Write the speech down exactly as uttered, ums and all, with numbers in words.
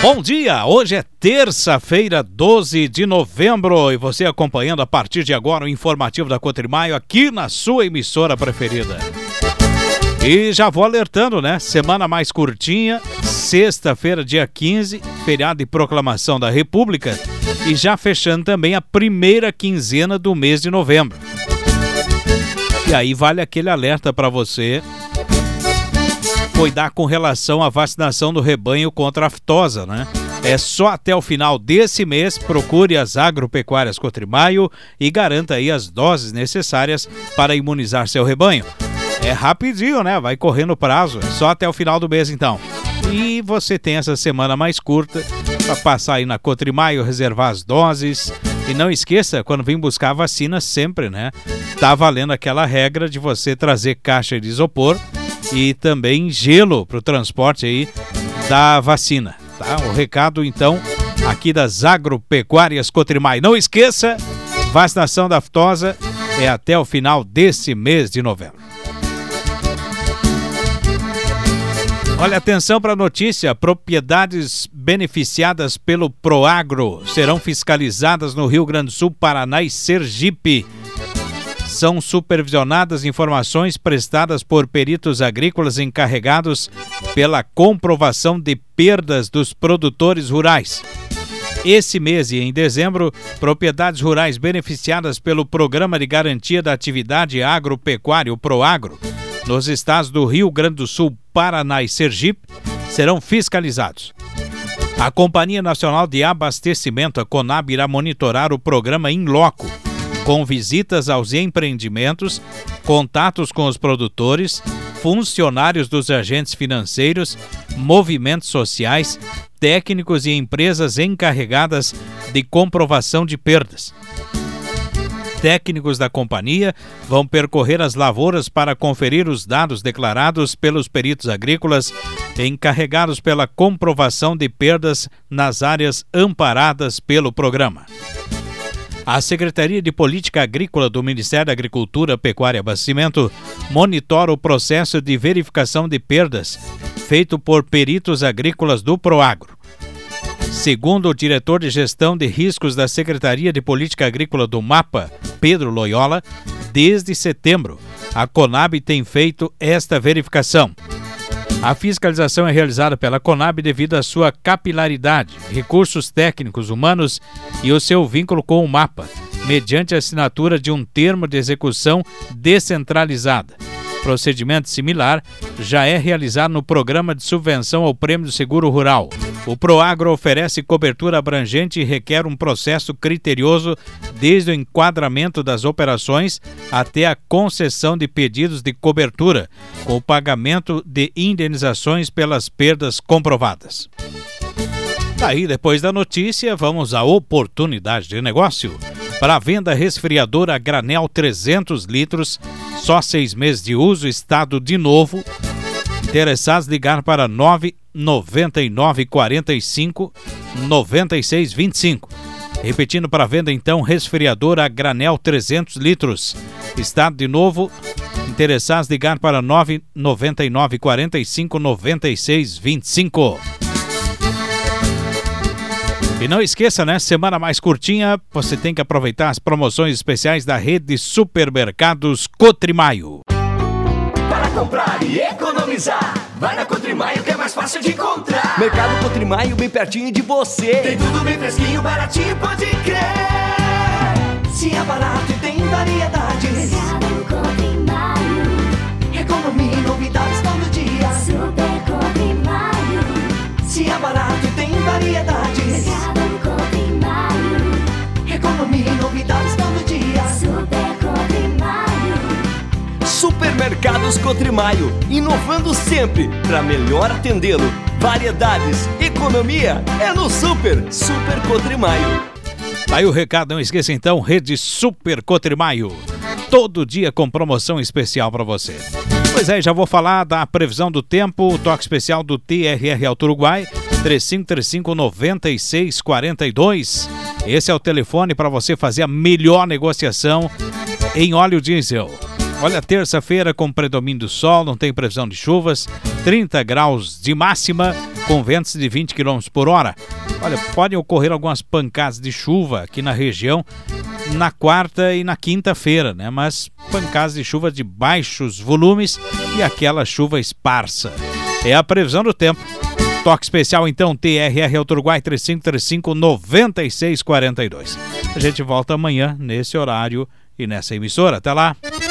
Bom dia, hoje é terça-feira, doze de novembro, e você acompanhando a partir de agora o informativo da Cotrimaio aqui na sua emissora preferida. E já vou alertando, né? Semana mais curtinha, sexta-feira, dia quinze, feriado de proclamação da República, e já fechando também a primeira quinzena do mês de novembro. E aí vale aquele alerta para você cuidar com relação à vacinação do rebanho contra a aftosa, né? É só até o final desse mês. Procure as agropecuárias Cotrimaio e garanta aí as doses necessárias para imunizar seu rebanho. É rapidinho, né? Vai correndo o prazo, é só até o final do mês então. E você tem essa semana mais curta para passar aí na Cotrimaio, reservar as doses. E não esqueça, quando vir buscar a vacina, sempre, né? Tá valendo aquela regra de você trazer caixa de isopor e também gelo para o transporte aí da vacina, tá? O recado, então, aqui das agropecuárias Cotrimaio. Não esqueça, vacinação da aftosa é até o final desse mês de novembro. Olha, atenção para a notícia: propriedades beneficiadas pelo Proagro serão fiscalizadas no Rio Grande do Sul, Paraná e Sergipe. São supervisionadas informações prestadas por peritos agrícolas encarregados pela comprovação de perdas dos produtores rurais. Esse mês e em dezembro, propriedades rurais beneficiadas pelo Programa de Garantia da Atividade Agropecuária, o Proagro, nos estados do Rio Grande do Sul, Paraná e Sergipe, serão fiscalizados. A Companhia Nacional de Abastecimento, a CONAB, irá monitorar o programa in loco, com visitas aos empreendimentos, contatos com os produtores, funcionários dos agentes financeiros, movimentos sociais, técnicos e empresas encarregadas de comprovação de perdas. Técnicos da companhia vão percorrer as lavouras para conferir os dados declarados pelos peritos agrícolas encarregados pela comprovação de perdas nas áreas amparadas pelo programa. A Secretaria de Política Agrícola do Ministério da Agricultura, Pecuária e Abastecimento monitora o processo de verificação de perdas feito por peritos agrícolas do Proagro. Segundo o diretor de Gestão de Riscos da Secretaria de Política Agrícola do MAPA, Pedro Loyola, desde setembro, a CONAB tem feito esta verificação. A fiscalização é realizada pela CONAB devido à sua capilaridade, recursos técnicos humanos e o seu vínculo com o MAPA, mediante a assinatura de um termo de execução descentralizada. Procedimento similar já é realizado no Programa de Subvenção ao Prêmio do Seguro Rural. O Proagro oferece cobertura abrangente e requer um processo criterioso desde o enquadramento das operações até a concessão de pedidos de cobertura, com o pagamento de indenizações pelas perdas comprovadas. Daí, depois da notícia, vamos à oportunidade de negócio. Para a venda resfriadora a granel trezentos litros, só seis meses de uso, estado de novo. Interessados, ligar para nove nove nove quatro cinco nove seis dois cinco. Repetindo, para venda então, resfriadora a granel trezentos litros, estado de novo. Interessados, ligar para nove nove nove quatro cinco nove seis dois cinco. E não esqueça, né? Semana mais curtinha, você tem que aproveitar as promoções especiais da rede Supermercados Cotrimaio. Para comprar e economizar, vai na Cotrimaio que é mais fácil de encontrar. Mercado Cotrimaio bem pertinho de você. Tem tudo bem fresquinho, baratinho, pode crer. Se é barato e tem variedades. Mercado Cotrimaio. Economia e novidades todo dia. Super Cotrimaio. Se é barato e tem variedades. Mercado Cotrimaio. Economia e novidades todo dia. Super Cotrimaio. Supermercados Cotrimaio, inovando sempre para melhor atendê-lo. Variedades, economia é no Super, Super Cotrimaio. Tá aí o recado, não esqueça então, rede Super Cotrimaio. Todo dia com promoção especial para você. Pois é, já vou falar da previsão do tempo, o toque especial do T R R Auto Uruguai, três cinco três cinco nove seis quatro dois. Esse é o telefone para você fazer a melhor negociação em óleo diesel. Olha, terça-feira com predomínio do sol, não tem previsão de chuvas, trinta graus de máxima, com ventos de vinte quilômetros por hora. Olha, podem ocorrer algumas pancadas de chuva aqui na região na quarta e na quinta-feira, né? Mas pancadas de chuva de baixos volumes e aquela chuva esparsa. É a previsão do tempo. Toque especial então, T R R Auto Uruguai três cinco três cinco, nove seis quatro dois. A gente volta amanhã nesse horário e nessa emissora. Até lá!